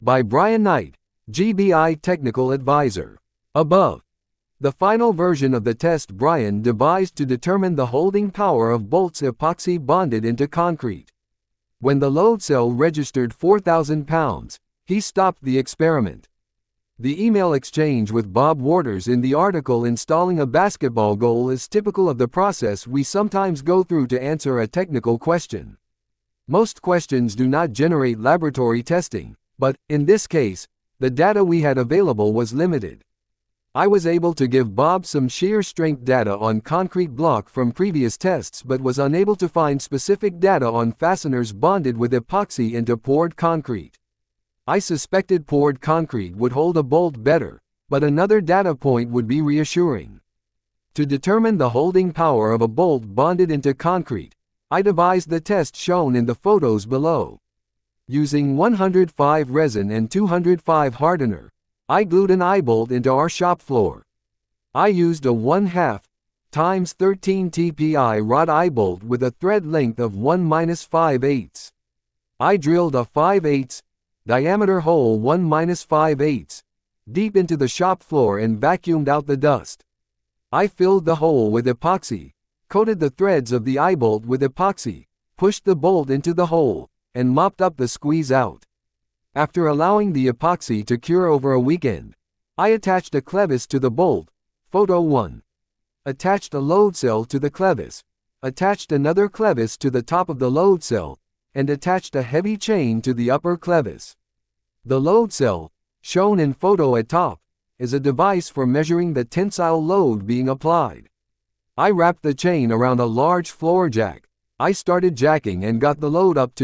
By Brian Knight, GBI Technical Advisor. Above. The final version of the test Brian devised to determine the holding power of bolts epoxy bonded into concrete. When the load cell registered 4,000 pounds, he stopped the experiment. The email exchange with Bob Waters in the article Installing a Basketball Goal is typical of the process we sometimes go through to answer a technical question. Most questions do not generate laboratory testing, but, in this case, the data we had available was limited. I was able to give Bob some shear strength data on concrete block from previous tests but was unable to find specific data on fasteners bonded with epoxy into poured concrete. I suspected poured concrete would hold a bolt better, but another data point would be reassuring. To determine the holding power of a bolt bonded into concrete, I devised the test shown in the photos below. Using 105 resin and 205 hardener, I glued an eye-bolt into our shop floor. I used a 1/2 × 13 TPI rod eye-bolt with a thread length of 1-5/8. I drilled a 5/8 diameter hole 1-5/8 deep into the shop floor and vacuumed out the dust. I filled the hole with epoxy, coated the threads of the eye-bolt with epoxy, pushed the bolt into the hole, and mopped up the squeeze out. After allowing the epoxy to cure over a weekend, I attached a clevis to the bolt, photo 1. Attached a load cell to the clevis, attached another clevis to the top of the load cell, and attached a heavy chain to the upper clevis. The load cell, shown in photo at top, is a device for measuring the tensile load being applied. I wrapped the chain around a large floor jack. I started jacking and got the load up to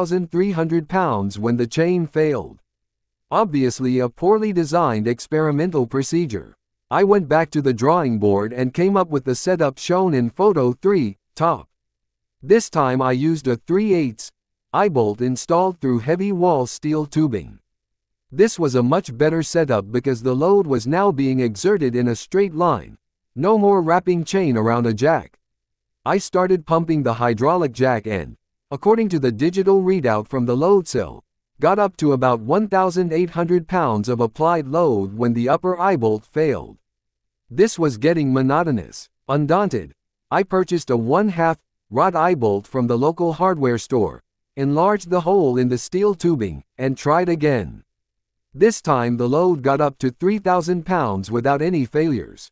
2,300 pounds when the chain failed. Obviously a poorly designed experimental procedure. I went back to the drawing board and came up with the setup shown in photo 3, top. This time I used a 3/8 eye-bolt installed through heavy wall steel tubing. This was a much better setup because the load was now being exerted in a straight line, no more wrapping chain around a jack. I started pumping the hydraulic jack and, according to the digital readout from the load cell, got up to about 1,800 pounds of applied load when the upper eye-bolt failed. This was getting monotonous. Undaunted, I purchased a 1/2 rod eye-bolt from the local hardware store, enlarged the hole in the steel tubing, and tried again. This time the load got up to 3,000 pounds without any failures.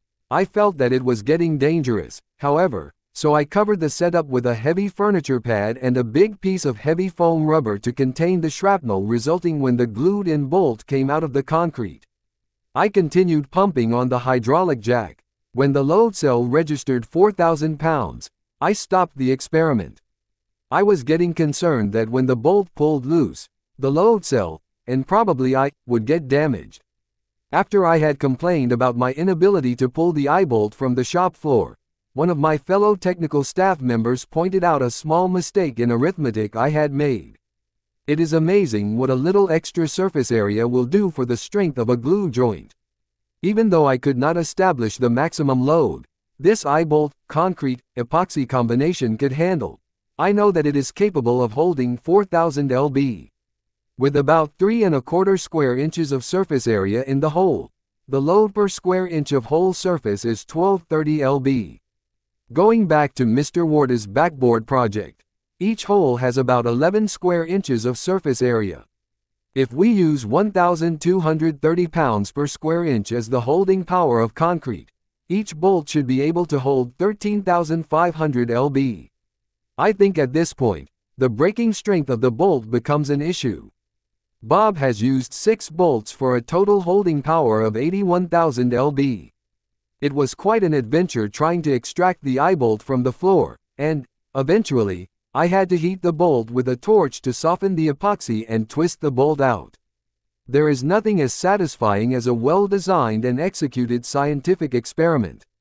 I felt that it was getting dangerous, however, so I covered the setup with a heavy furniture pad and a big piece of heavy foam rubber to contain the shrapnel resulting when the glued-in bolt came out of the concrete. I continued pumping on the hydraulic jack. When the load cell registered 4,000 pounds, I stopped the experiment. I was getting concerned that when the bolt pulled loose, the load cell, and probably I, would get damaged. After I had complained about my inability to pull the eye-bolt from the shop floor, one of my fellow technical staff members pointed out a small mistake in arithmetic I had made. It is amazing what a little extra surface area will do for the strength of a glue joint. Even though I could not establish the maximum load this eye-bolt, concrete, epoxy combination could handle, I know that it is capable of holding 4,000 lb. With about 3¼ square inches of surface area in the hole, the load per square inch of hole surface is 1230 lb. Going back to Mr. Waters' backboard project, each hole has about 11 square inches of surface area. If we use 1,230 pounds per square inch as the holding power of concrete, each bolt should be able to hold 13,500 lb. I think at this point, the breaking strength of the bolt becomes an issue. Bob has used 6 bolts for a total holding power of 81,000 lb. It was quite an adventure trying to extract the eye-bolt from the floor, and, eventually, I had to heat the bolt with a torch to soften the epoxy and twist the bolt out. There is nothing as satisfying as a well-designed and executed scientific experiment.